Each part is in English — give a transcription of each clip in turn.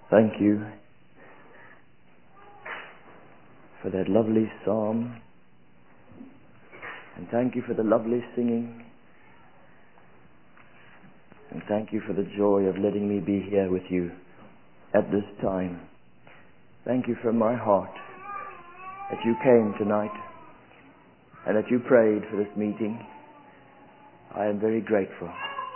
Thank you for that lovely psalm, and thank you for the lovely singing, and thank you for the joy of letting me be here with you at this time. Thank you from my heart that you came tonight and that you prayed for this meeting. I am very grateful.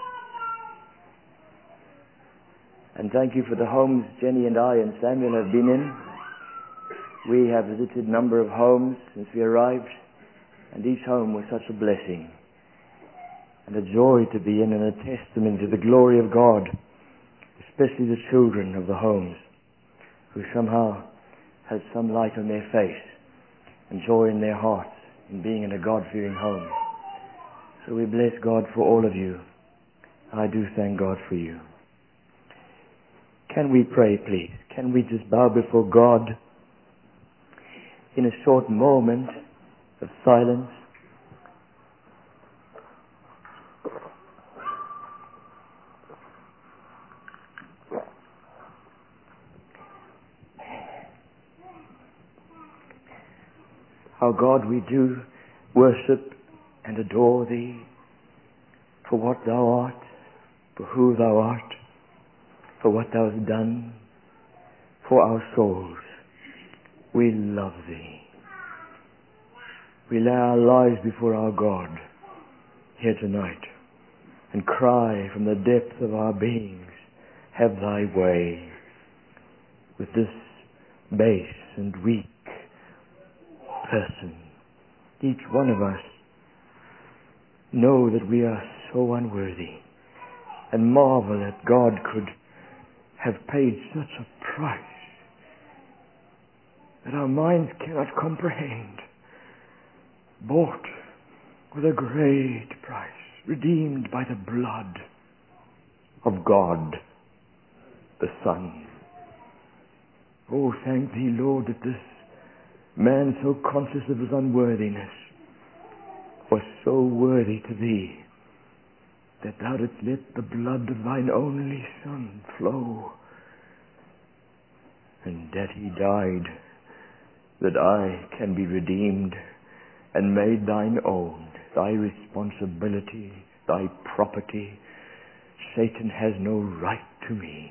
And thank you for the homes Jenny and I and Samuel have been in. We have visited a number of homes since we arrived, and each home was such a blessing and a joy to be in, and a testament to the glory of God, especially the children of the homes, who somehow have some light on their face and joy in their hearts in being in a God-fearing home. So we bless God for all of you. I do thank God for you. Can we pray, please? Can we just bow before God in a short moment of silence? Our God, we do worship and adore Thee for what Thou art, for who Thou art, for what Thou hast done for our souls. We love Thee. We lay our lives before our God here tonight and cry from the depth of our beings, have Thy way with this base and weak person. Each one of us know that we are so unworthy, and marvel that God could have paid such a price that our minds cannot comprehend. Bought with a great price, redeemed by the blood of God the Son. Oh, thank Thee, Lord, that this man so conscious of his unworthiness was so worthy to Thee, that Thou didst let the blood of Thine only Son flow, and that He died, that I can be redeemed and made Thine own, Thy responsibility, Thy property. Satan has no right to me.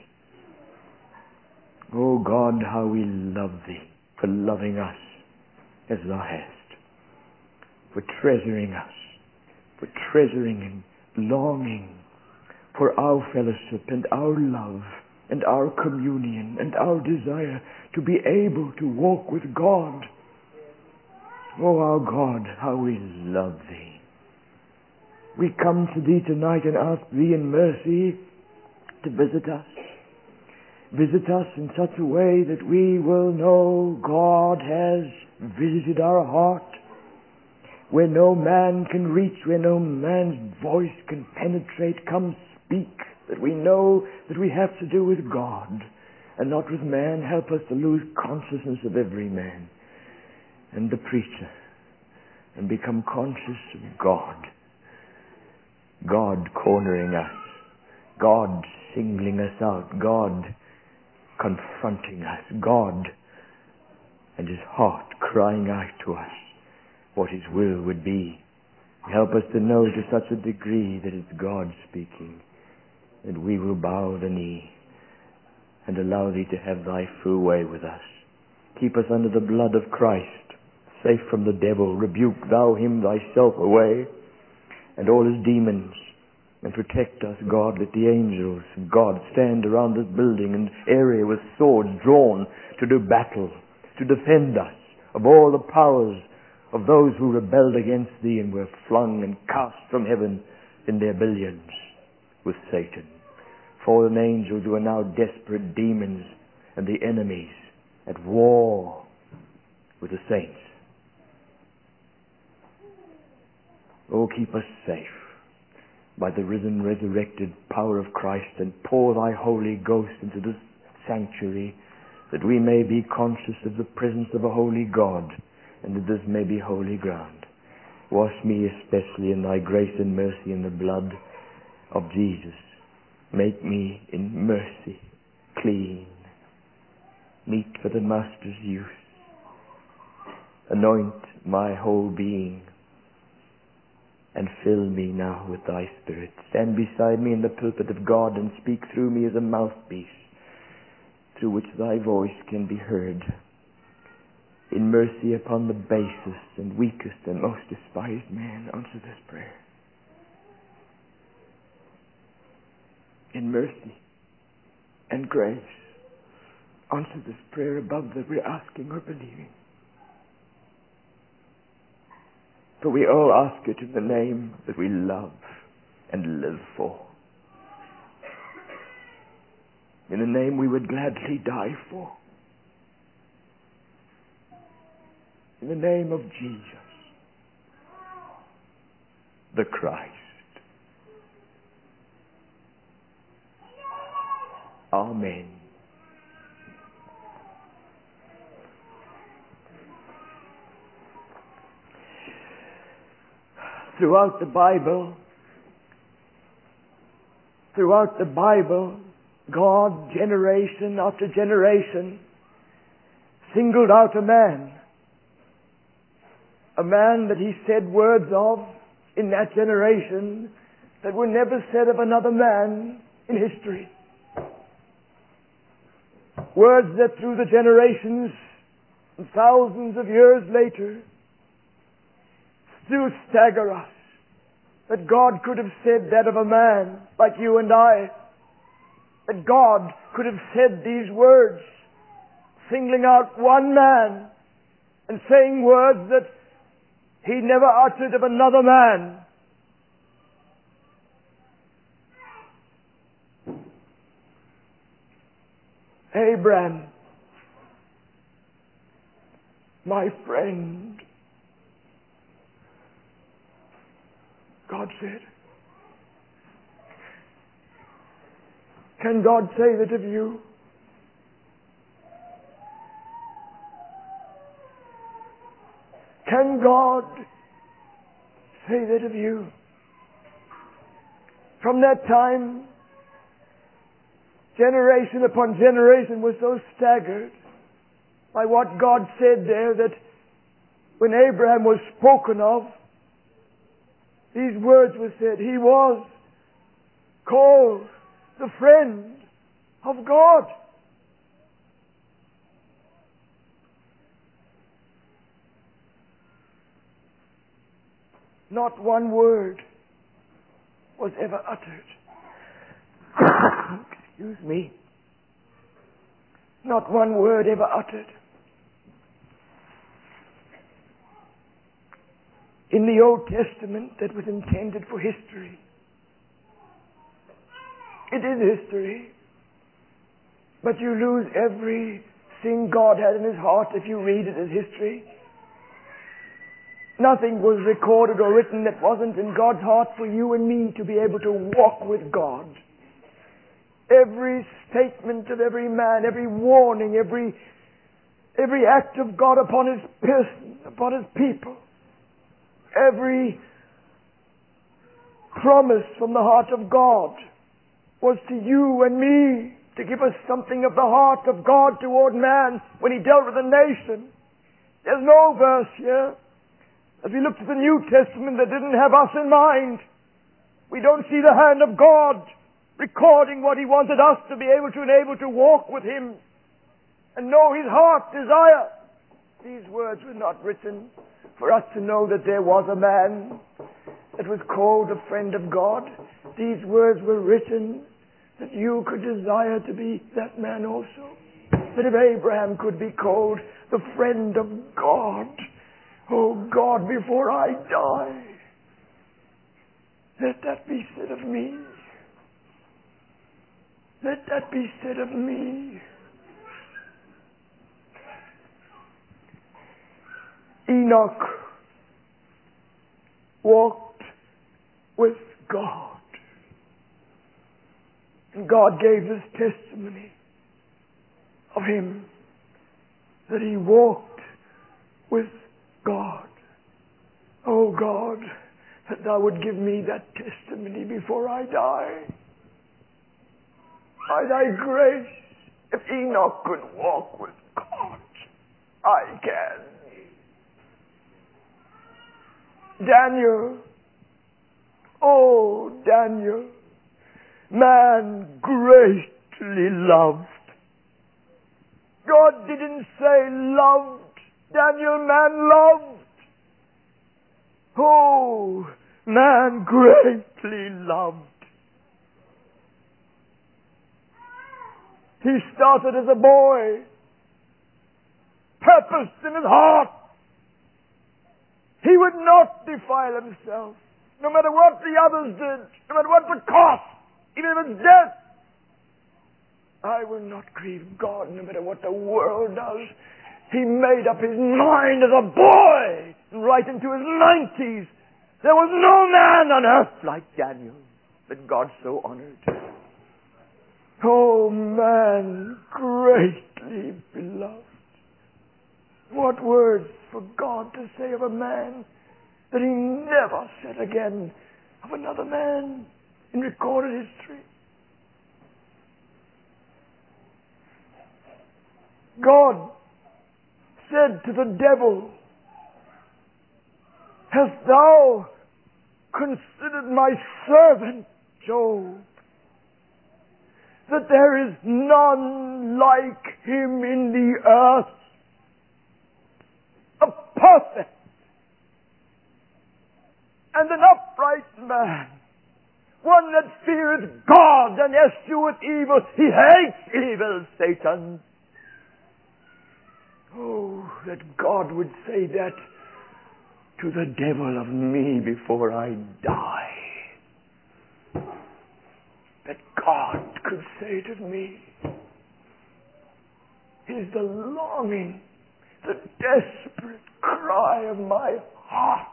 Oh God, how we love Thee for loving us as Thou hast, for treasuring us, for treasuring and longing for our fellowship and our love and our communion and our desire to be able to walk with God. Oh, our God, how we love Thee. We come to Thee tonight and ask Thee in mercy to visit us. Visit us in such a way that we will know God has visited our heart, where no man can reach, where no man's voice can penetrate. Come speak, that we know that we have to do with God and not with man. Help us to lose consciousness of every man and the preacher and become conscious of God. God cornering us, God singling us out, God confronting us, God and His heart crying out to us what His will would be. Help us to know to such a degree that it's God speaking, that we will bow the knee and allow Thee to have Thy full way with us. Keep us under the blood of Christ, safe from the devil. Rebuke Thou him Thyself away and all his demons, and protect us, God. Let the angels of God stand around this building and area with swords drawn to do battle, to defend us of all the powers of those who rebelled against Thee and were flung and cast from heaven in their billions with Satan. Fallen angels who are now desperate demons and the enemies at war with the saints. Oh, keep us safe by the risen, resurrected power of Christ, and pour Thy Holy Ghost into this sanctuary, that we may be conscious of the presence of a holy God, and that this may be holy ground. Wash me especially in Thy grace and mercy in the blood of Jesus. Make me in mercy clean meet for the Master's use. Anoint my whole being, and fill me now with thy Spirit. Stand beside me in the pulpit of God and speak through me as a mouthpiece through which thy voice can be heard. In mercy upon the basest and weakest and most despised man, answer this prayer. In mercy and grace, answer this prayer above that we're asking or believing. For we all ask it in the name that we love and live for. In a name we would gladly die for. In the name of Jesus, the Christ. Amen. Throughout the Bible, God, generation after generation, singled out a man that he said words of in that generation that were never said of another man in history. Words that through the generations and thousands of years later still stagger us. That God could have said that of a man like you and I. That God could have said these words, singling out one man and saying words that he never uttered of another man. Abraham, my friend, God said. Can God say that of you? Can God say that of you? From that time, generation upon generation was so staggered by what God said there that when Abraham was spoken of, these words were said. He was called the friend of God. Not one word was ever uttered. Excuse me. Not one word ever uttered. In the Old Testament that was intended for history. It is history. But you lose everything God had in his heart if you read it as history. Nothing was recorded or written that wasn't in God's heart for you and me to be able to walk with God. Every statement of every man, every warning, every act of God upon his person, upon his people, every promise from the heart of God was to you and me to give us something of the heart of God toward man when he dealt with a nation. There's no verse here, as we look to the New Testament, that didn't have us in mind. We don't see the hand of God recording what he wanted us to be able to enable to walk with him and know his heart desire. These words were not written for us to know that there was a man that was called a friend of God. These words were written that you could desire to be that man also. That if Abraham could be called the friend of God, oh God, before I die, let that be said of me. Let that be said of me. Enoch walked with God. And God gave this testimony of him, that he walked with God. Oh God, that thou would give me that testimony before I die. By thy grace, if Enoch could walk with I can. Daniel, oh Daniel, man greatly loved. God didn't say loved. Daniel, man loved. Oh, man greatly loved. He started as a boy, purposed in his heart. He would not defile himself, no matter what the others did, no matter what the cost, even if it's death. I will not grieve God, no matter what the world does. He made up his mind as a boy, right into his 90s. There was no man on earth like Daniel that God so honored. Oh, man, greatly beloved. What words for God to say of a man that he never said again of another man in recorded history. God said to the devil, "Hast thou considered my servant Job, that there is none like him in the earth, a perfect and an upright man, one that feareth God and escheweth evil. He hates evil, Satan." Oh, that God would say that to the devil of me before I die. That God could say to me is the longing, the desperate cry of my heart.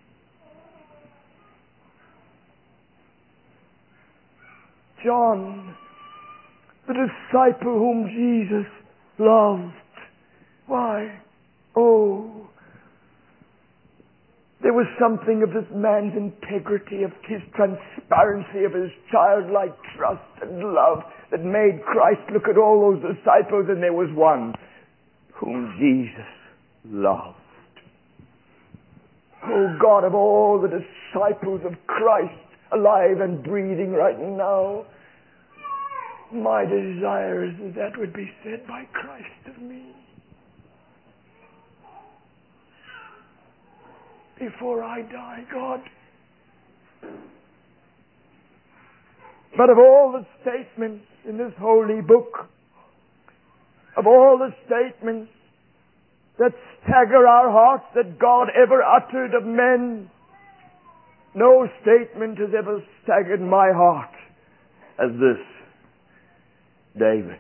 John, the disciple whom Jesus loved. Why? Oh, there was something of this man's integrity, of his transparency, of his childlike trust and love that made Christ look at all those disciples, and there was one whom Jesus loved. Oh God, of all the disciples of Christ alive and breathing right now, my desire is that that would be said by Christ of me. Before I die, God. But of all the statements in this holy book, of all the statements that stagger our hearts that God ever uttered of men, no statement has ever staggered my heart as this. David.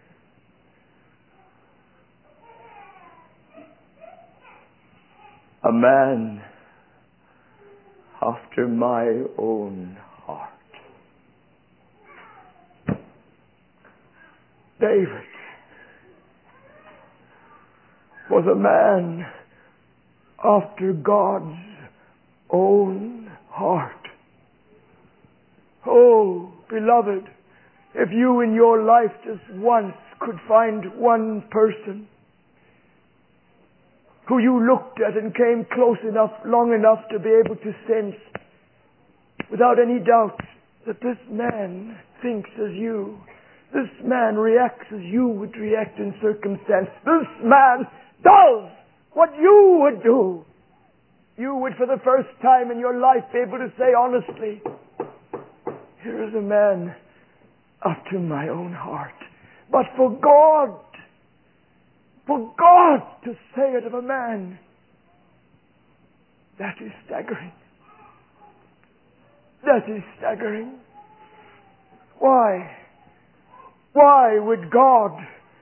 A man after my own heart. David was a man after God's own heart. Oh, beloved, if you in your life just once could find one person who you looked at and came close enough, long enough to be able to sense without any doubt that this man thinks as you, this man reacts as you would react in circumstance, this man does what you would do, you would for the first time in your life be able to say honestly, here is a man after my own heart. But for God to say it of a man, that is staggering. That is staggering. Why? Why would God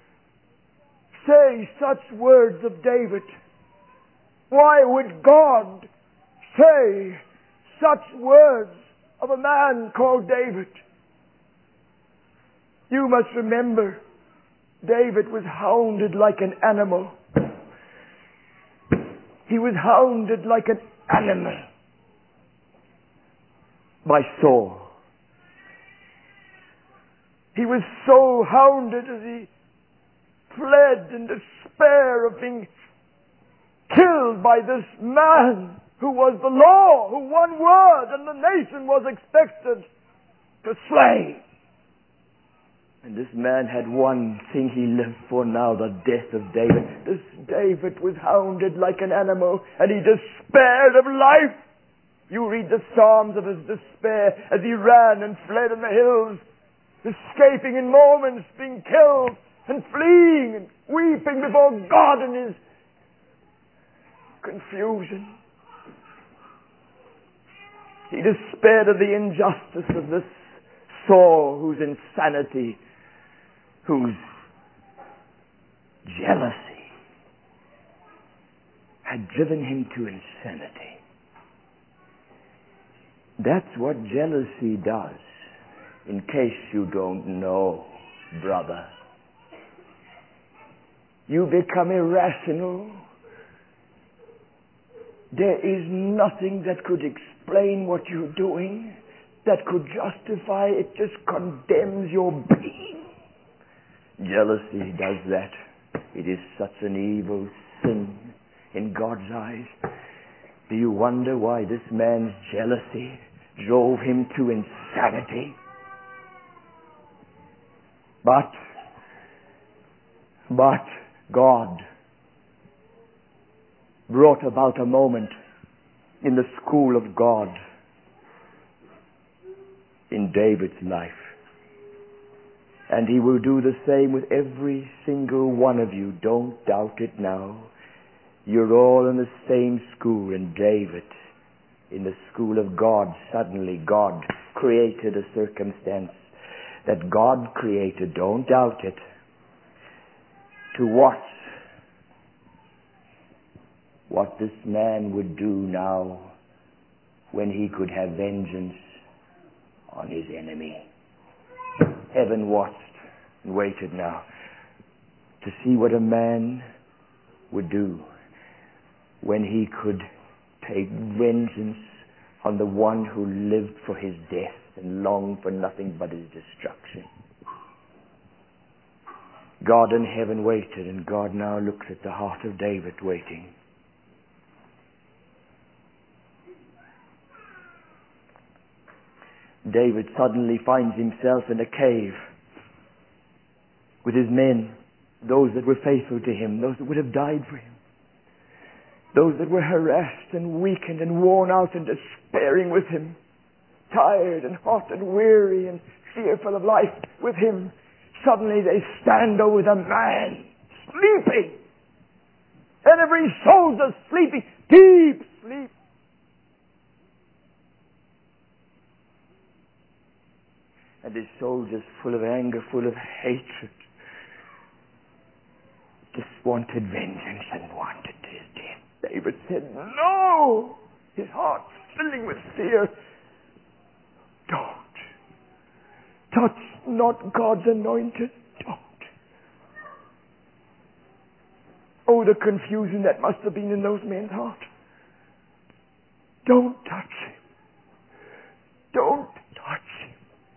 say such words of David? Why would God say such words of a man called David? You must remember, David was hounded like an animal. He was hounded like an animal by Saul. He was so hounded as he fled in despair of being killed by this man who was the law, who one word and the nation was expected to slay. And this man had one thing he lived for now, the death of David. This David was hounded like an animal, and he despaired of life. You read the Psalms of his despair as he ran and fled in the hills, escaping in moments, being killed, and fleeing and weeping before God in his confusion. He despaired of the injustice of this Saul, whose insanity, whose jealousy had driven him to insanity. That's what jealousy does, in case you don't know, brother. You become irrational. There is nothing that could explain what you're doing, that could justify it. Just condemns your being. Jealousy does that. It is such an evil sin in God's eyes. Do you wonder why this man's jealousy drove him to insanity? But God brought about a moment in the school of God in David's life. And he will do the same with every single one of you. Don't doubt it now. You're all in the same school, and David, in the school of God, suddenly God created a circumstance that God created, don't doubt it, to watch what this man would do now when he could have vengeance on his enemy. Heaven watched and waited now to see what a man would do when he could take vengeance on the one who lived for his death and longed for nothing but his destruction. God in heaven waited, and God now looks at the heart of David waiting. David suddenly finds himself in a cave with his men, those that were faithful to him, those that would have died for him, those that were harassed and weakened and worn out and despairing with him, tired and hot and weary and fearful of life with him. Suddenly they stand over the man, sleeping. And every soldier's sleeping, deep sleep. And his soldiers, full of anger, full of hatred, just wanted vengeance and wanted his death. David said, no! His heart filling with fear. Don't. Touch not God's anointed. Don't. Oh, the confusion that must have been in those men's hearts. Don't touch him. Don't touch him.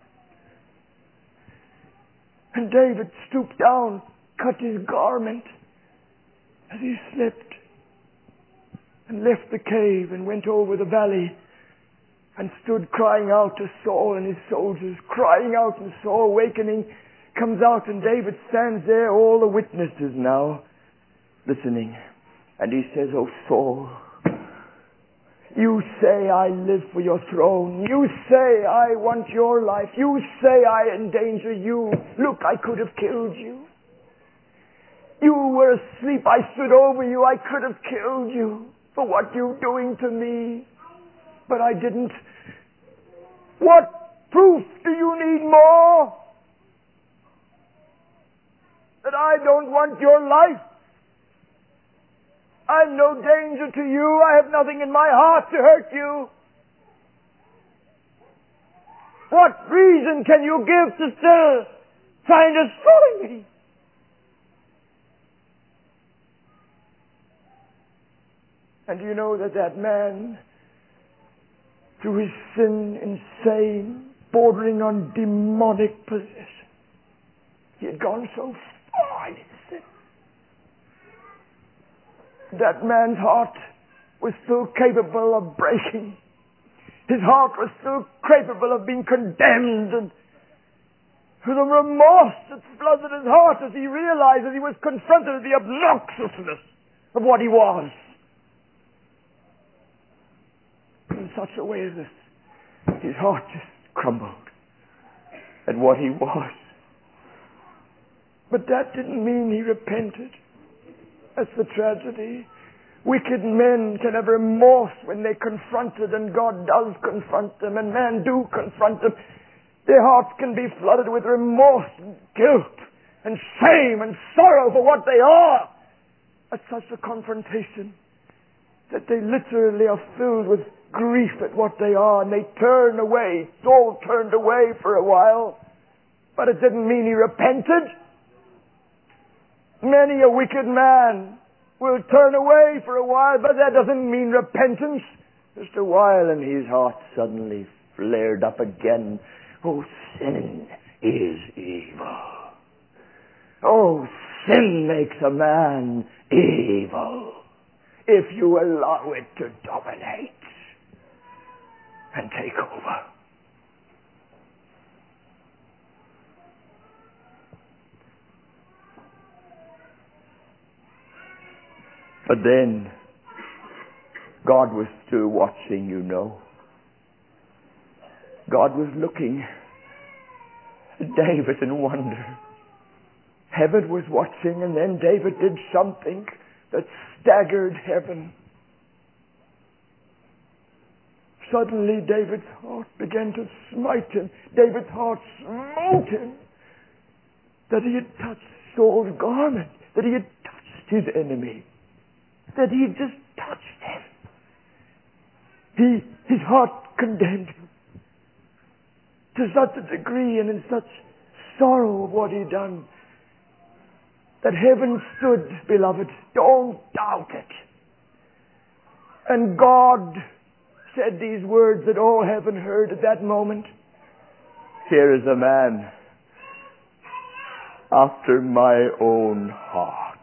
And David stooped down, cut his garment as he slept, and left the cave and went over the valley and stood crying out to Saul and his soldiers, crying out, and Saul, awakening, comes out, and David stands there, all the witnesses now, listening. And he says, oh Saul, you say I live for your throne. You say I want your life. You say I endanger you. Look, I could have killed you. You were asleep. I stood over you. I could have killed you for what you're doing to me. But I didn't. What proof do you need more? That I don't want your life? I'm no danger to you. I have nothing in my heart to hurt you. What reason can you give to still try and destroy me? And do you know that man, through his sin, insane, bordering on demonic possession, he had gone so far in his sin. that man's heart was still capable of breaking. His heart was still capable of being condemned, and the remorse that flooded his heart as he realized that he was confronted with the obnoxiousness of what he was. In such a way as this, his heart just crumbled at what he was. But that didn't mean he repented. That's the tragedy. Wicked men can have remorse when they're confronted, and God does confront them, and men do confront them. Their hearts can be flooded with remorse and guilt and shame and sorrow for what they are at such a confrontation that they literally are filled with grief at what they are, and they turn away. Saul turned away for a while, but it didn't mean he repented. Many a wicked man will turn away for a while, but that doesn't mean repentance. Just a while and his heart suddenly flared up again. Oh, sin is evil. Oh, sin makes a man evil if you allow it to dominate and take over. But then, God was still watching, you know. God was looking at David in wonder. Heaven was watching, and then David did something that staggered heaven. Suddenly David's heart began to smite him. David's heart smote him that he had touched Saul's garment, that he had touched his enemy, that he had just touched him. His heart condemned him to such a degree and in such sorrow of what he'd done that heaven stood, beloved. Don't doubt it. And God said these words that all heaven heard at that moment. Here is a man after my own heart.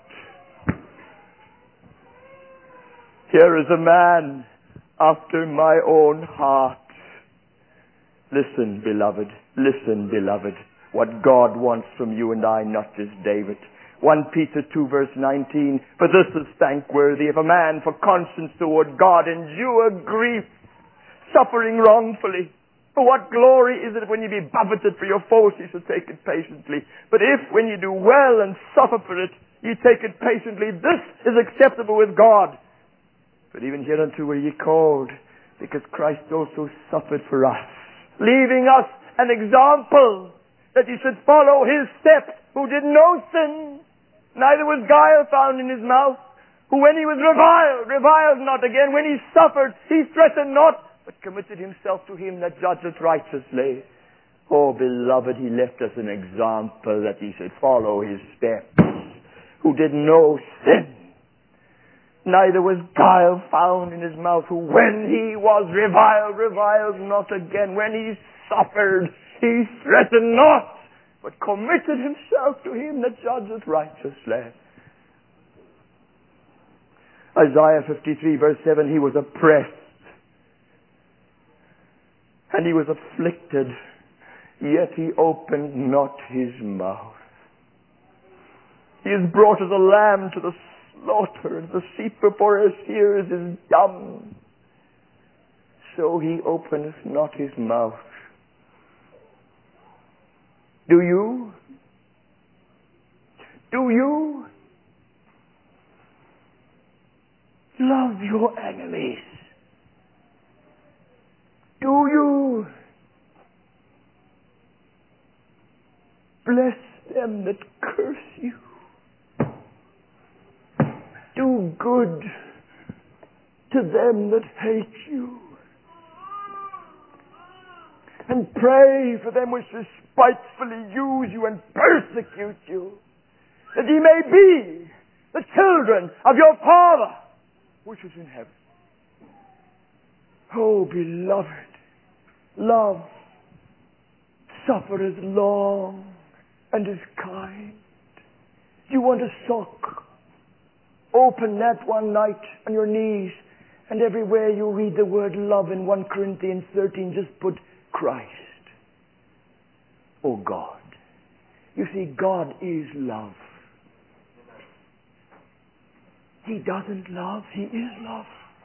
Here is a man after my own heart. Listen, beloved. Listen, beloved. What God wants from you and I, not just David. 1 Peter 2 verse 19. For this is thankworthy, if a man for conscience toward God endure grief, suffering wrongfully. For what glory is it when you be buffeted for your faults, you shall take it patiently. But if when you do well and suffer for it, you take it patiently, this is acceptable with God. But even hereunto were ye called, because Christ also suffered for us, leaving us an example that you should follow his steps, who did no sin, neither was guile found in his mouth, who when he was reviled not again, when he suffered, he threatened not, but committed himself to him that judgeth righteously. Oh, beloved, he left us an example that he should follow his steps, who did no sin, neither was guile found in his mouth, who when he was reviled not again, when he suffered, he threatened not, but committed himself to him that judgeth righteously. Isaiah 53 verse 7, he was oppressed and he was afflicted, yet he opened not his mouth. He is brought as a lamb to the slaughter, and the sheep before his ears is dumb. So he openeth not his mouth. Do you? Do you love your enemies? Do you bless them that curse you? Do good to them that hate you, and pray for them which despitefully use you and persecute you, that ye may be the children of your Father which is in heaven. Oh, beloved, love suffereth long and is kind. You want a sock? Open that one night on your knees, and everywhere you read the word love in 1 Corinthians 13, just put Christ. Oh God. You see, God is love. He doesn't love. He is love.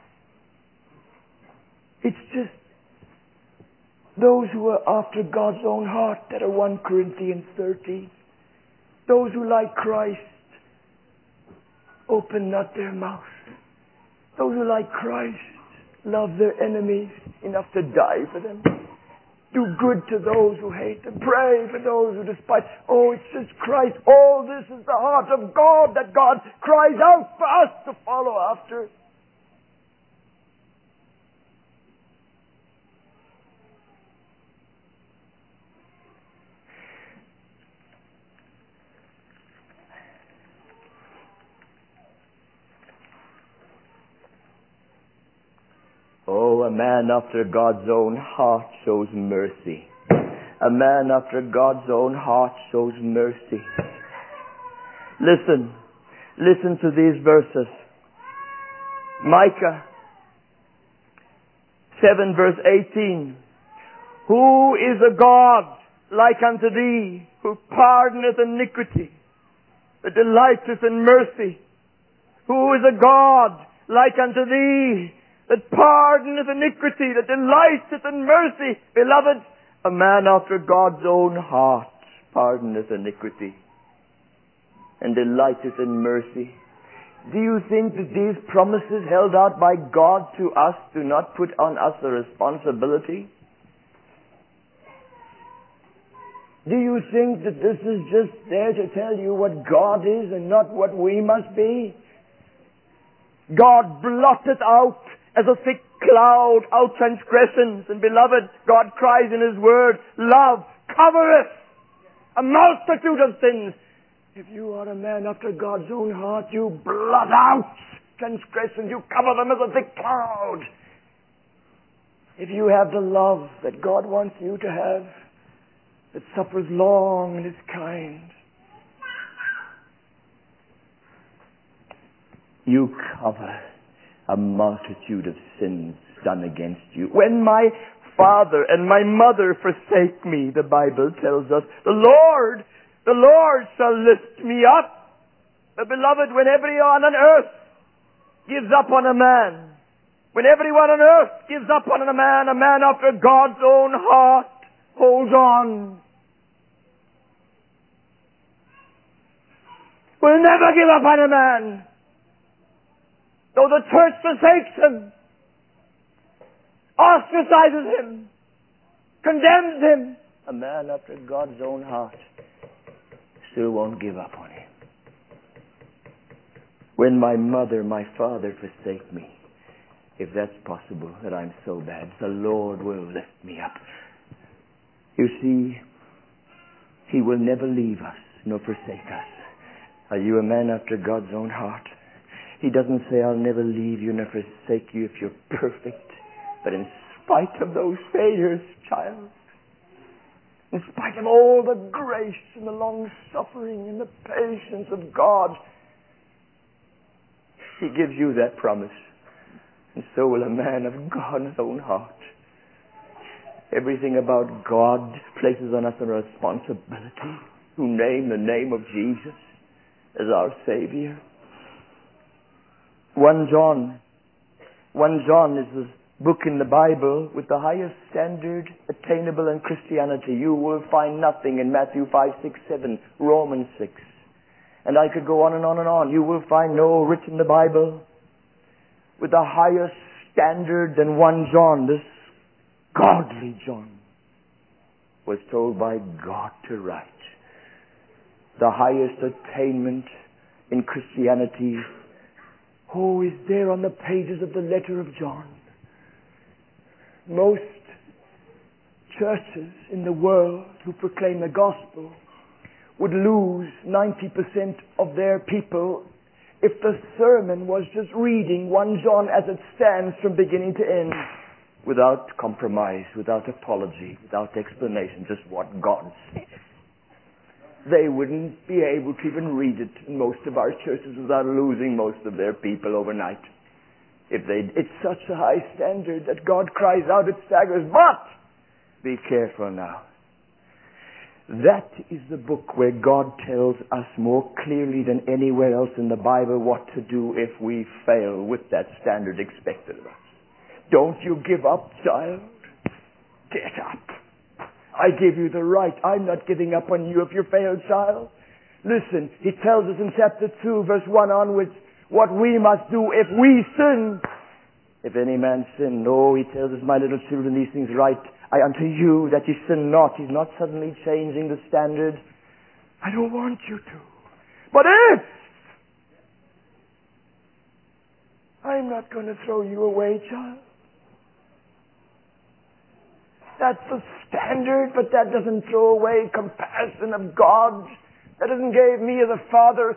It's just those who are after God's own heart that are 1 Corinthians 13. Those who like Christ open not their mouth. Those who like Christ love their enemies enough to die for them. Do good to those who hate them. Pray for those who despise. Oh, it's just Christ. All this is the heart of God that God cries out for us to follow after. Oh, a man after God's own heart shows mercy. A man after God's own heart shows mercy. Listen to these verses. Micah 7 verse 18. Who is a God like unto thee, who pardoneth iniquity, that delighteth in mercy? Who is a God like unto thee, that pardoneth iniquity, that delighteth in mercy? Beloved, a man after God's own heart pardoneth iniquity and delighteth in mercy. Do you think that these promises held out by God to us do not put on us a responsibility? Do you think that this is just there to tell you what God is and not what we must be? God blotted out as a thick cloud our transgressions. And beloved, God cries in His Word, love covereth a multitude of sins. If you are a man after God's own heart, you blot out transgressions. You cover them as a thick cloud. If you have the love that God wants you to have, that suffers long and is kind, you cover a multitude of sins done against you. When my father and my mother forsake me, the Bible tells us, the Lord shall lift me up. But beloved, when everyone on earth gives up on a man, when everyone on earth gives up on a man after God's own heart holds on. We'll never give up on a man. Though the church forsakes him, ostracizes him, condemns him, a man after God's own heart still won't give up on him. When my mother, my father forsake me, if that's possible, that I'm so bad, the Lord will lift me up. You see, He will never leave us nor forsake us. Are you a man after God's own heart? He doesn't say, I'll never leave you nor forsake you if you're perfect. But in spite of those failures, child, in spite of all the grace and the long-suffering and the patience of God, He gives you that promise. And so will a man of God's own heart. Everything about God places on us a responsibility who name the name of Jesus as our Savior. 1 John is the book in the Bible with the highest standard attainable in Christianity. You will find nothing in Matthew 5, 6, 7, Romans 6. And I could go on and on and on. You will find no writ in the Bible with the highest standard than 1 John. This godly John was told by God to write. The highest attainment in Christianity is there on the pages of the letter of John. Most churches in the world who proclaim the gospel would lose 90% of their people if the sermon was just reading 1 John as it stands from beginning to end, without compromise, without apology, without explanation, just what God says. they wouldn't be able to even read it in most of our churches without losing most of their people overnight. It's such a high standard that God cries out, it staggers. But be careful now. That is the book where God tells us more clearly than anywhere else in the Bible what to do if we fail with that standard expected of us. Don't you give up, child. Get up. I give you the right. I'm not giving up on you if you fail, child. Listen, he tells us in chapter 2, verse 1 onwards, what we must do if we sin. If any man sin, no, he tells us, my little children, these things write I unto you that ye sin not. He's not suddenly changing the standard. I don't want you to. But if, I'm not going to throw you away, child. That's the standard, but that doesn't throw away compassion of God. That doesn't give me as a father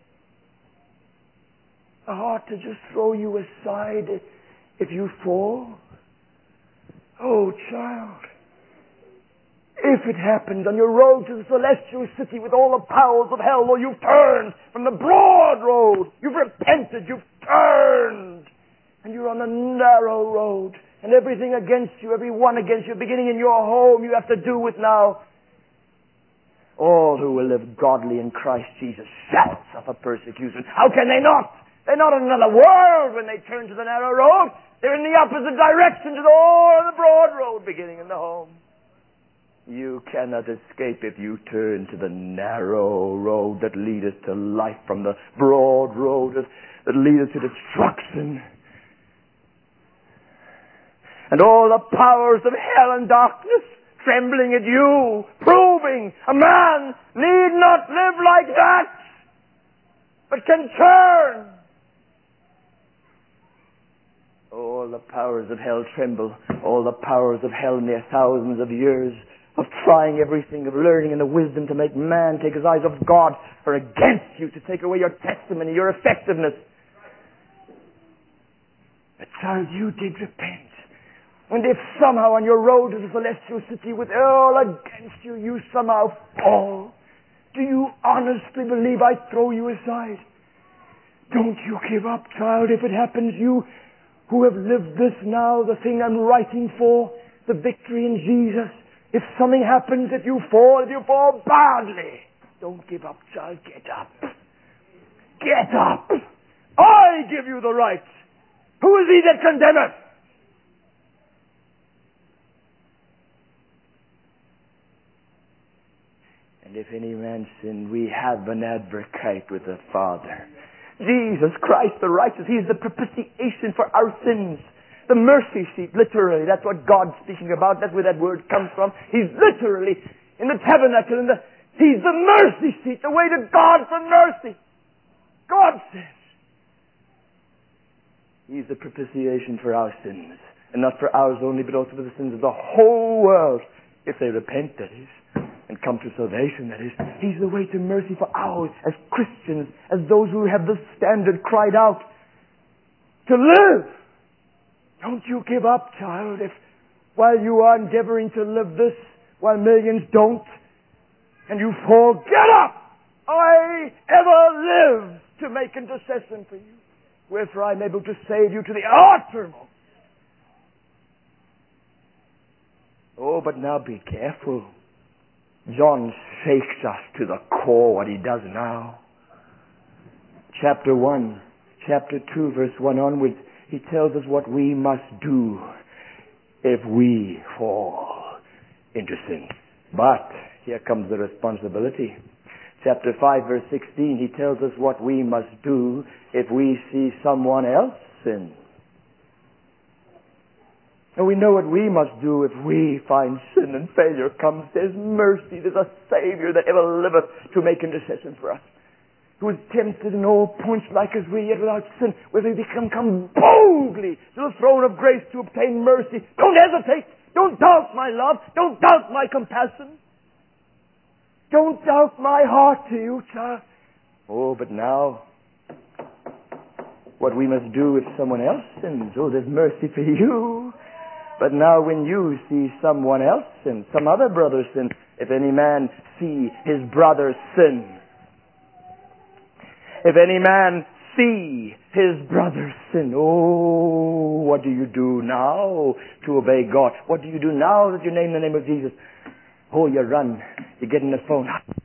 a heart to just throw you aside if you fall. Oh, child, if it happens on your road to the celestial city with all the powers of hell, or you've turned from the broad road, you've repented, you've turned, and you're on the narrow road, and everything against you, everyone against you, beginning in your home, you have to do with now. All who will live godly in Christ Jesus shall suffer persecution. How can they not? They're not in another world when they turn to the narrow road. They're in the opposite direction to the broad road, beginning in the home. You cannot escape if you turn to the narrow road that leadeth to life from the broad road that leadeth to destruction. And all the powers of hell and darkness trembling at you, proving a man need not live like that, but can turn. All the powers of hell tremble. All the powers of hell in their thousands of years of trying everything, of learning and the wisdom to make man take his eyes off God are against you, to take away your testimony, your effectiveness. But child, you did repent. And if somehow on your road to the celestial city with all against you, you somehow fall, do you honestly believe I throw you aside? Don't you give up, child. If it happens, you who have lived this now, the thing I'm writing for, the victory in Jesus. If something happens, if you fall badly, don't give up, child. Get up. Get up. I give you the right. Who is he that condemneth? And if any man sin, we have an advocate with the Father, Jesus Christ the righteous. He is the propitiation for our sins. The mercy seat, literally. That's what God's speaking about. That's where that word comes from. He's literally in the tabernacle. He's the mercy seat, the way to God for mercy. God says He's the propitiation for our sins. And not for ours only, but also for the sins of the whole world. If they repent, that is. And come to salvation, that is. He's the way to mercy for ours as Christians, as those who have the standard cried out to live. Don't you give up, child, if while you are endeavoring to live this, while millions don't, and you fall, get up! I ever live to make intercession for you. Wherefore I am able to save you to the uttermost. Oh, but now be careful. John shakes us to the core what he does now. Chapter 1, chapter 2, verse 1 onwards, he tells us what we must do if we fall into sin. But here comes the responsibility. Chapter 5, verse 16, he tells us what we must do if we see someone else sin. And we know what we must do if we find sin and failure comes. There's mercy. There's a Savior that ever liveth to make intercession for us, who is tempted in all points like as we, yet without sin, where we come boldly to the throne of grace to obtain mercy. Don't hesitate. Don't doubt my love. Don't doubt my compassion. Don't doubt my heart to you, child. Oh, but now, what we must do if someone else sins. Oh, there's mercy for you. But now when you see someone else sin, some other brother sin, If any man see his brother sin. If any man see his brother sin. Oh, what do you do now to obey God? What do you do now that you name the name of Jesus? Oh, you run. You get in the phone.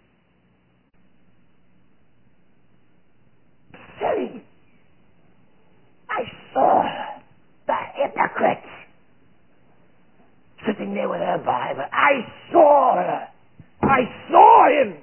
Sin. I saw the hypocrite sitting there with her Bible. I saw her. I saw him.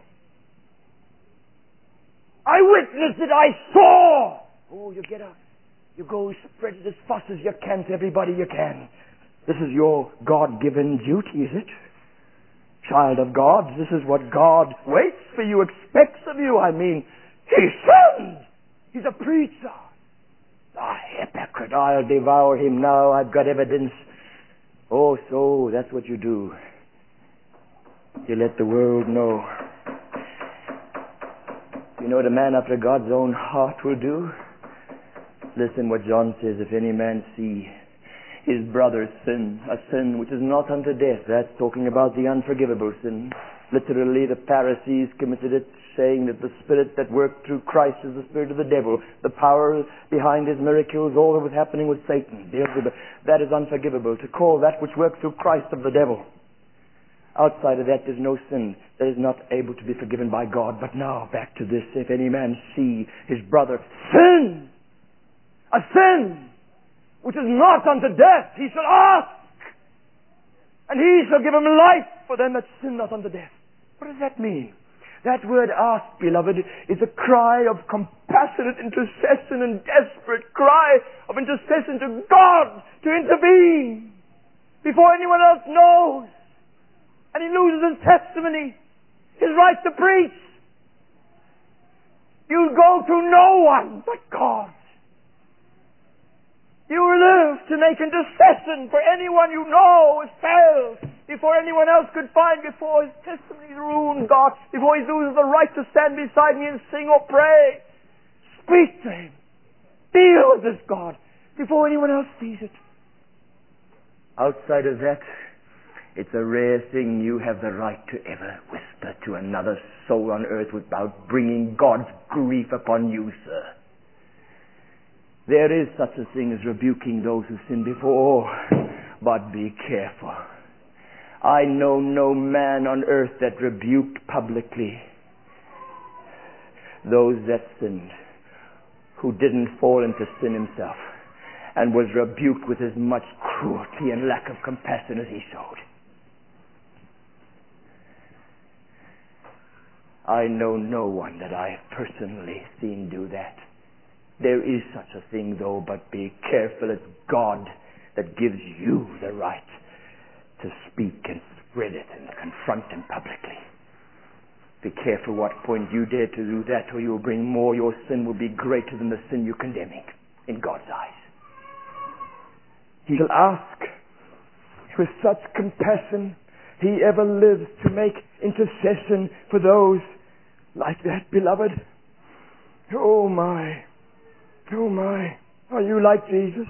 I witnessed it. I saw. Oh, you get up. You go spread it as fast as you can to everybody you can. This is your God-given duty, is it? Child of God, this is what God waits for you, expects of you. I mean, he sins. He's a preacher. A hypocrite. I'll devour him now. I've got evidence. Oh, so that's what you do. You let the world know. You know what a man after God's own heart will do? Listen what John says. If any man see his brother's sin, a sin which is not unto death. That's talking about the unforgivable sin. Literally, the Pharisees committed it, saying that the spirit that worked through Christ is the spirit of the devil. The power behind his miracles, all that was happening was Satan. That is unforgivable. To call that which works through Christ of the devil. Outside of that, there's no sin that is not able to be forgiven by God. But now, back to this. If any man see his brother sin, a sin which is not unto death, he shall ask, and he shall give him life for them that sin not unto death. What does that mean? That word ask, beloved, is a cry of compassionate intercession and desperate cry of intercession to God to intervene before anyone else knows. And he loses his testimony, his right to preach. You'll go to no one but God. You live to make intercession for anyone you know has failed before anyone else could find, before his testimony is ruined, God, before he loses the right to stand beside me and sing or pray. Speak to him. Deal with this, God, before anyone else sees it. Outside of that, it's a rare thing you have the right to ever whisper to another soul on earth without bringing God's grief upon you, sir. There is such a thing as rebuking those who sin before, but be careful. I know no man on earth that rebuked publicly those that sinned, who didn't fall into sin himself, and was rebuked with as much cruelty and lack of compassion as he showed. I know no one that I have personally seen do that. There is such a thing, though, but be careful. It's God that gives you the right to speak and spread it and confront him publicly. Be careful what point you dare to do that, or you will bring more. Your sin will be greater than the sin you're condemning in God's eyes. He shall ask with such compassion. He ever lives to make intercession for those like that, beloved. Oh my. Oh my, are you like Jesus?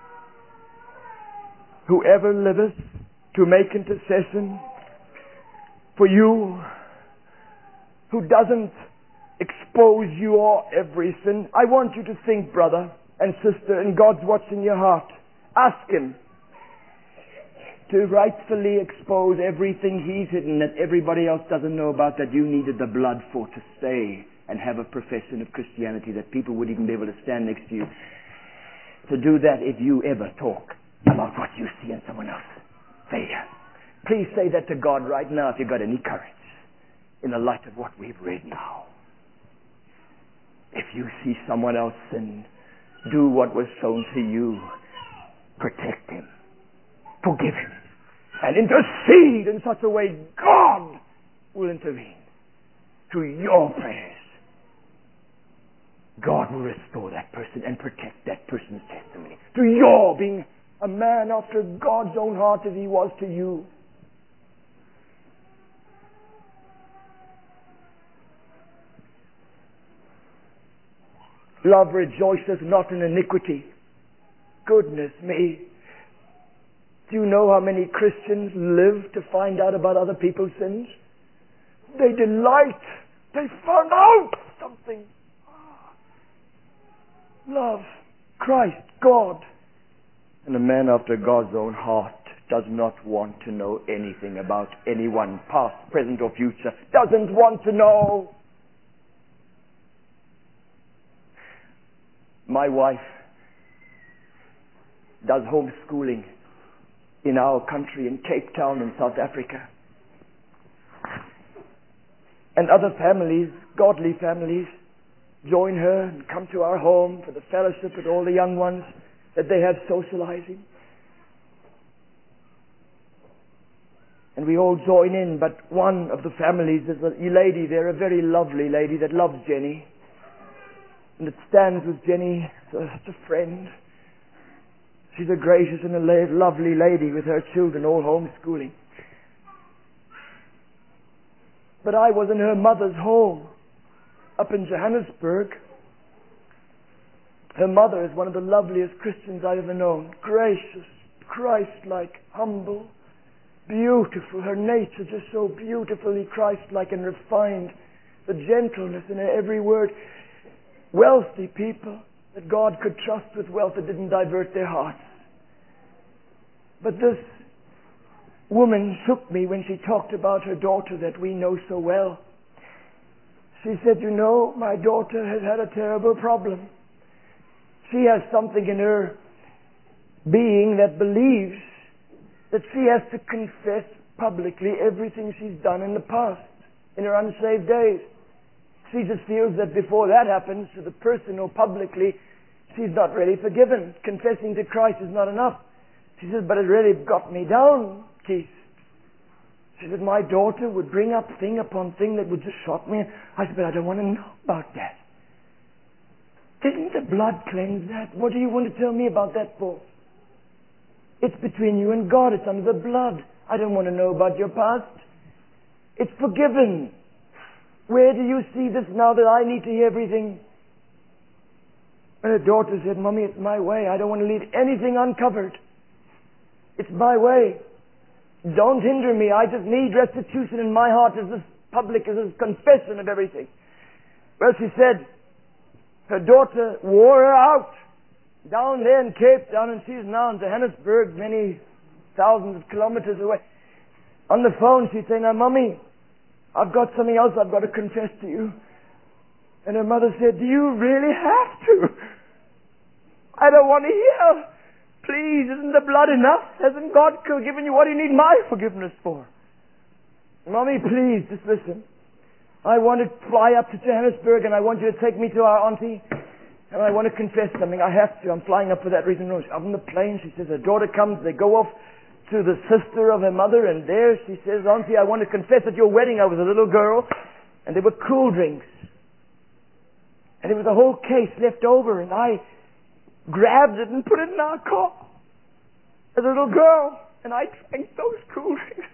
Whoever liveth to make intercession for you, who doesn't expose your every sin. I want you to think, brother and sister, and God's watching your heart. Ask him to rightfully expose everything he's hidden that everybody else doesn't know about, that you needed the blood for, to say and have a profession of Christianity that people would even be able to stand next to you. To do that if you ever talk about what you see in someone else. Failure. Please say that to God right now if you've got any courage, in the light of what we've read now. If you see someone else sin, do what was shown to you. Protect him. Forgive him. And intercede in such a way God will intervene through your prayers. God will restore that person and protect that person's testimony through your being a man after God's own heart as he was to you. Love rejoiceth not in iniquity. Goodness me. Do you know how many Christians live to find out about other people's sins? They delight. They found out something. Love. Christ. God. And a man after God's own heart does not want to know anything about anyone, past, present, or future. Doesn't want to know. My wife does homeschooling in our country, in Cape Town in South Africa. And other families, godly families, join her and come to our home for the fellowship with all the young ones that they have socializing. And we all join in, but one of the families is a lady there, a very lovely lady that loves Jenny. And that stands with Jenny as a friend. She's a gracious and a lovely lady with her children all homeschooling. But I was in her mother's home up in Johannesburg. Her mother is one of the loveliest Christians I've ever known. Gracious, Christ-like, humble, beautiful. Her nature just so beautifully Christ-like and refined. The gentleness in her every word. Wealthy people that God could trust with wealth that didn't divert their hearts. But this woman shook me when she talked about her daughter that we know so well. She said, you know, my daughter has had a terrible problem. She has something in her being that believes that she has to confess publicly everything she's done in the past, in her unsaved days. She just feels that before that happens to the person or publicly, she's not really forgiven. Confessing to Christ is not enough. She says, but it really got me down, Keith. She said, my daughter would bring up thing upon thing that would just shock me. I said, but I don't want to know about that. Didn't the blood cleanse that? What do you want to tell me about that for? It's between you and God. It's under the blood. I don't want to know about your past. It's forgiven. Where do you see this now that I need to hear everything? And her daughter said, Mommy, it's my way. I don't want to leave anything uncovered. It's my way. Don't hinder me. I just need restitution in my heart as this public, as this confession of everything. Well, she said, her daughter wore her out down there in Cape Town, and she's now in Johannesburg, many thousands of kilometers away. On the phone, she'd say, now, Mommy, I've got something else I've got to confess to you. And her mother said, do you really have to? I don't want to hear. Please, isn't the blood enough? Hasn't God given you what you need my forgiveness for? Mommy, please, just listen. I want to fly up to Johannesburg and I want you to take me to our auntie. And I want to confess something. I have to. I'm flying up for that reason. On the plane, she says, her daughter comes. They go off to the sister of her mother. And there she says, Auntie, I want to confess at your wedding I was a little girl. And there were cool drinks. And there was a whole case left over. And I grabbed it and put it in our car. As a little girl. And I drank those cool drinks.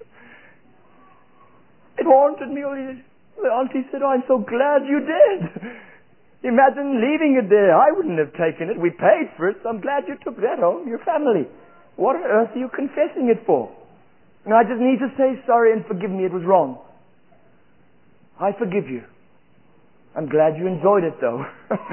It haunted me all years. The auntie said, oh, I'm so glad you did. Imagine leaving it there. I wouldn't have taken it. We paid for it, so I'm glad you took that home, your family. What on earth are you confessing it for? And I just need to say sorry and forgive me. It was wrong. I forgive you. I'm glad you enjoyed it, though.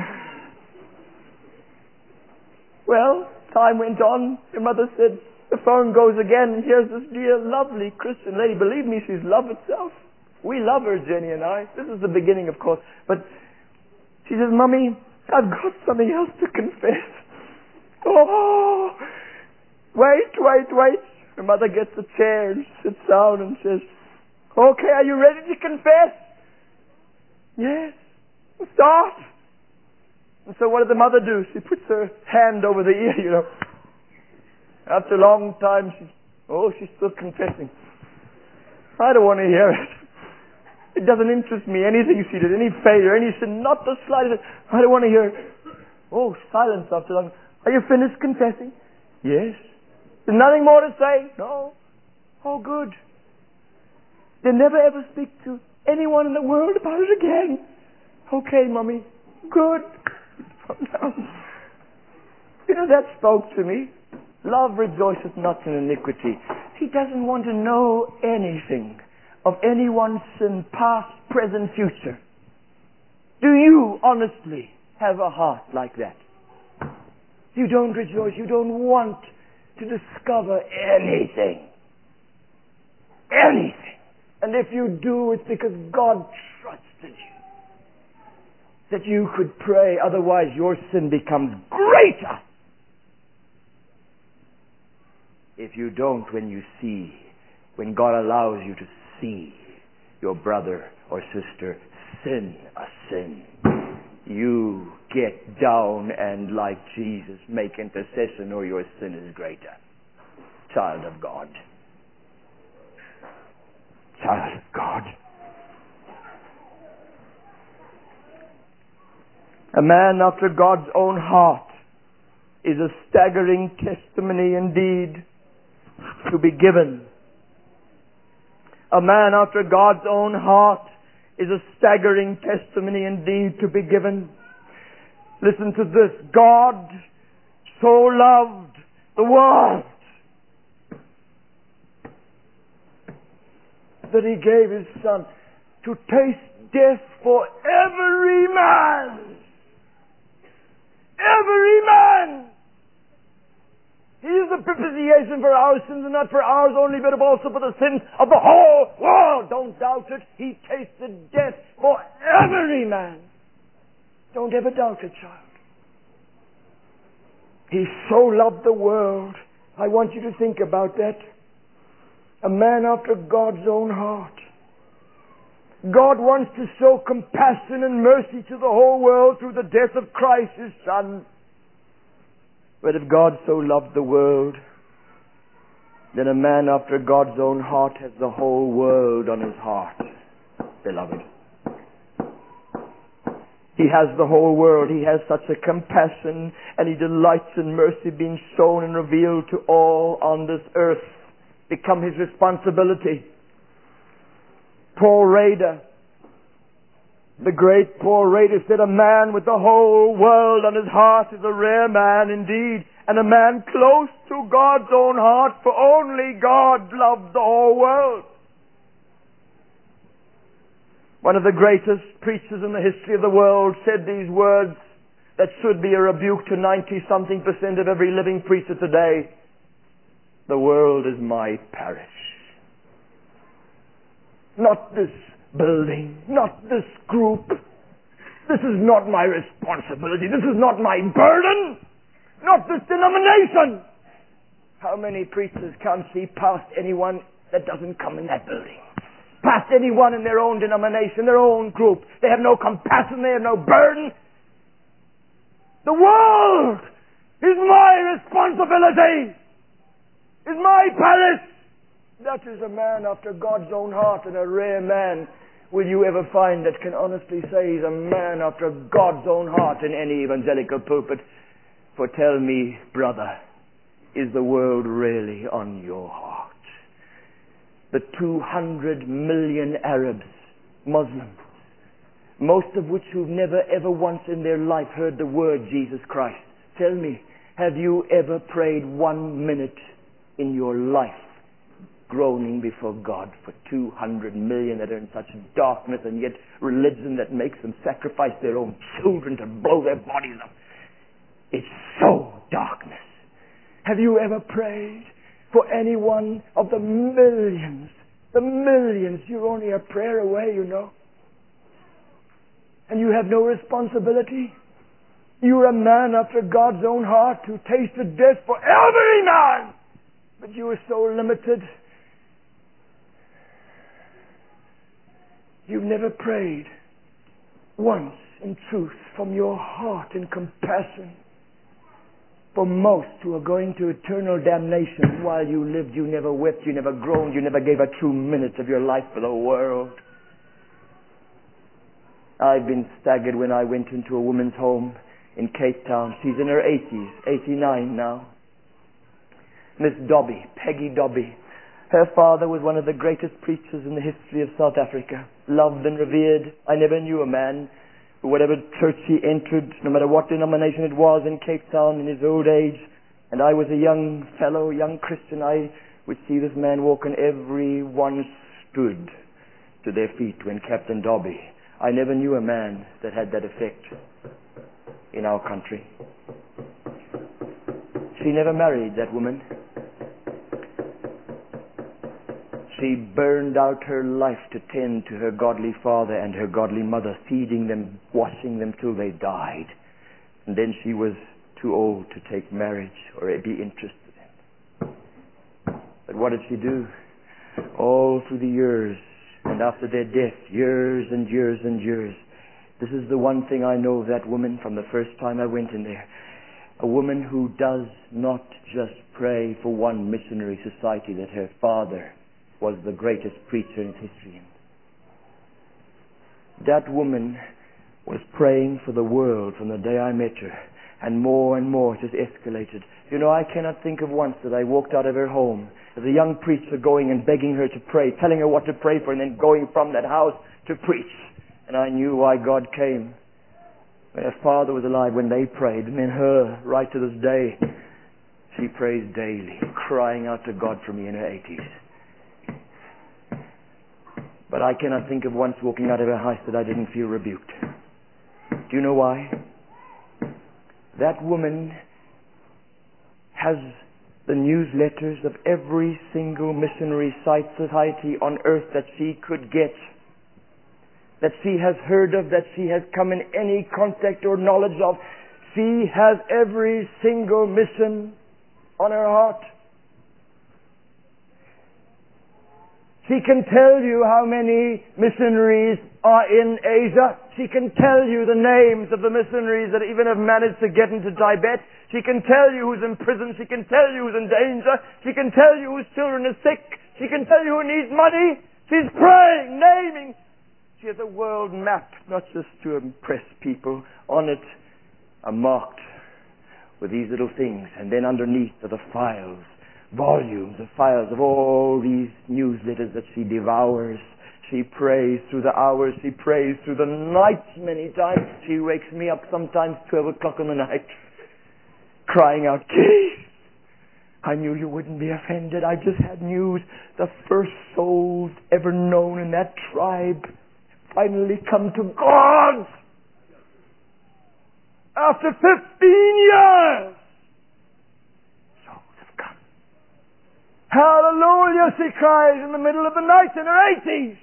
Well, time went on. Your mother said, the phone goes again, and here's this dear, lovely Christian lady. Believe me, she's love itself. We love her, Jenny and I. This is the beginning, of course. But she says, Mommy, I've got something else to confess. Oh, wait. Her mother gets a chair and sits down and says, okay, are you ready to confess? Yes. Start. And so what did the mother do? She puts her hand over the ear, you know. After a long time, she's still confessing. I don't want to hear it. It doesn't interest me, anything she did, any failure, any sin, not the slightest. I don't want to hear it. Oh, silence after long. Are you finished confessing? Yes. There's nothing more to say? No. Oh, good. They never ever speak to anyone in the world about it again. Okay, Mommy. Good. You know, that spoke to me. Love rejoiceth not in iniquity. He doesn't want to know anything of anyone's sin, past, present, future. Do you honestly have a heart like that? You don't rejoice. You don't want to discover anything. Anything. And if you do, it's because God trusted you that you could pray. Otherwise, your sin becomes greater. If you don't, when God allows you to see your brother or sister sin a sin, you get down and, like Jesus, make intercession, or your sin is greater. Child of God. Child of God. A man after God's own heart is a staggering testimony indeed to be given. A man after God's own heart is a staggering testimony indeed to be given. Listen to this. God so loved the world that He gave His Son to taste death for every man. Every man. He is the propitiation for our sins, and not for ours only, but also for the sins of the whole world. Don't doubt it. He tasted death for every man. Don't ever doubt it, child. He so loved the world. I want you to think about that. A man after God's own heart. God wants to show compassion and mercy to the whole world through the death of Christ, His Son. But if God so loved the world, then a man after God's own heart has the whole world on his heart, beloved. He has the whole world. He has such a compassion, and He delights in mercy being shown and revealed to all on this earth. Become His responsibility. Paul Rader, the great Paul Rader, said, a man with the whole world on his heart is a rare man indeed, and a man close to God's own heart, for only God loved the whole world. One of the greatest preachers in the history of the world said these words that should be a rebuke to 90-something% of every living preacher today. The world is my parish. Not this building, not this group. This is not my responsibility. This is not my burden. Not this denomination. How many preachers can't see past anyone that doesn't come in that building? Past anyone in their own denomination, their own group. They have no compassion. They have no burden. The world is my responsibility. Is my parish. That is a man after God's own heart, and a rare man will you ever find that can honestly say he's a man after God's own heart in any evangelical pulpit. For tell me, brother, is the world really on your heart? The 200 million Arabs, Muslims, most of which who've never ever once in their life heard the word Jesus Christ. Tell me, have you ever prayed 1 minute in your life groaning before God for 200 million that are in such darkness, and yet religion that makes them sacrifice their own children to blow their bodies up? It's so darkness. Have you ever prayed for any one of the millions? The millions. You're only a prayer away, you know. And you have no responsibility. You're a man after God's own heart who tasted death for every man. But you are so limited. You've never prayed once in truth from your heart in compassion for most who are going to eternal damnation. While you lived, you never wept, you never groaned, you never gave a true minute of your life for the world. I've been staggered when I went into a woman's home in Cape Town. She's in her 80s, 89 now. Miss Dobby, Peggy Dobby. Her father was one of the greatest preachers in the history of South Africa. Loved and revered. I never knew a man who, whatever church he entered, no matter what denomination it was in Cape Town in his old age, and I was a young fellow, young Christian, I would see this man walk and everyone stood to their feet when Captain Dobby. I never knew a man that had that effect in our country. She never married, that woman. She burned out her life to tend to her godly father and her godly mother, feeding them, washing them till they died. And then she was too old to take marriage or be interested in. But what did she do? All through the years, and after their death, years and years and years. This is the one thing I know of that woman from the first time I went in there. A woman who does not just pray for one missionary society that her father was the greatest preacher in history. That woman was praying for the world from the day I met her, and more it has escalated. You know, I cannot think of once that I walked out of her home as a young preacher going and begging her to pray, telling her what to pray for, and then going from that house to preach. And I knew why God came. When her father was alive, when they prayed, and then her, right to this day, she prays daily, crying out to God for me in her 80s. But I cannot think of once walking out of her house that I didn't feel rebuked. Do you know why? That woman has the newsletters of every single missionary society on earth that she could get, that she has heard of, that she has come in any contact or knowledge of. She has every single mission on her heart. She can tell you how many missionaries are in Asia. She can tell you the names of the missionaries that even have managed to get into Tibet. She can tell you who's in prison. She can tell you who's in danger. She can tell you whose children are sick. She can tell you who needs money. She's praying, naming. She has a world map, not just to impress people. On it are marked with these little things. And then underneath are the files. Volumes of files of all these newsletters that she devours. She prays through the hours. She prays through the nights many times. She wakes me up sometimes 12 o'clock in the night, crying out, "Keith, I knew you wouldn't be offended. I just had news. The first souls ever known in that tribe finally come to God. After 15 years. Hallelujah," she cries in the middle of the night in her 80s.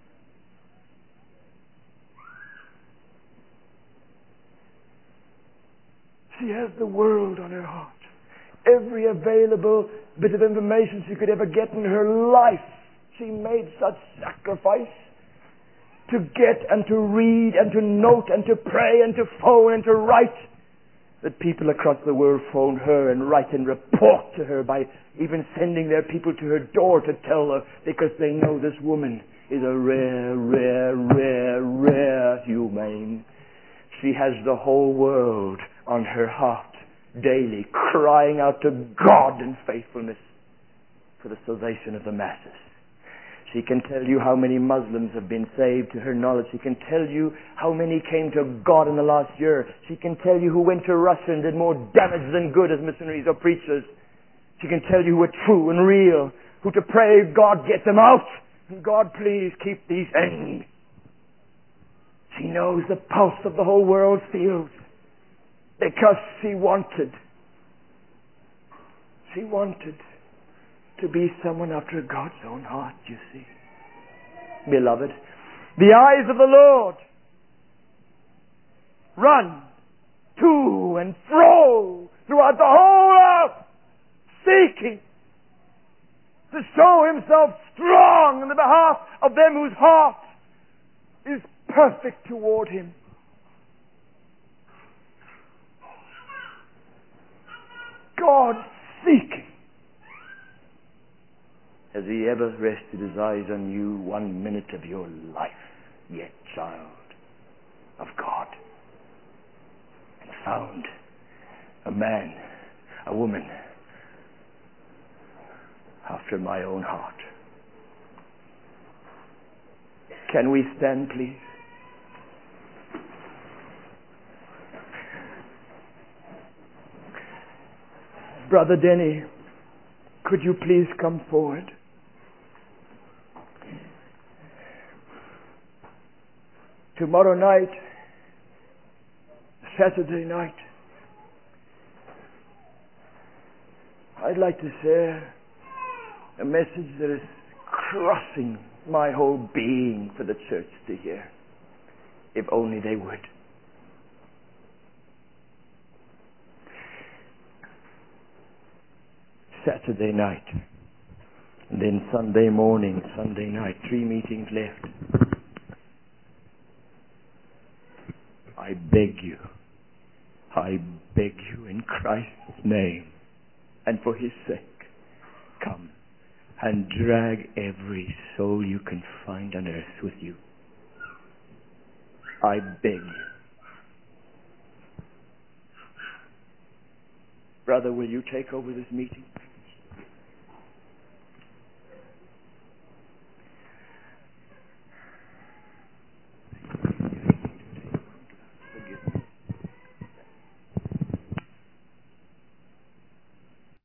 She has the world on her heart. Every available bit of information she could ever get in her life. She made such sacrifice to get and to read and to note and to pray and to phone and to write, that people across the world phone her and write and report to her by even sending their people to her door to tell her, because they know this woman is a rare human. She has the whole world on her heart daily, crying out to God in faithfulness for the salvation of the masses. She can tell you how many Muslims have been saved to her knowledge. She can tell you how many came to God in the last year. She can tell you who went to Russia and did more damage than good as missionaries or preachers. She can tell you who are true and real, who to pray, God get them out, and God please keep these in. She knows the pulse of the whole world feels, because she wanted to be someone after God's own heart, you see. Beloved, the eyes of the Lord run to and fro throughout the whole earth, seeking to show himself strong in the behalf of them whose heart is perfect toward him. God seeking. Has he ever rested his eyes on you 1 minute of your life, yet child of God, and found a man, a woman, after my own heart? Can we stand, please? Brother Denny, could you please come forward? tomorrow night, Saturday night, I'd like to share a message that is crossing my whole being for the church to hear. If only they would. Saturday night, and then Sunday morning, Sunday night, 3 meetings left. I beg you in Christ's name and for His sake, come and drag every soul you can find on earth with you. I beg you. Brother, will you take over this meeting?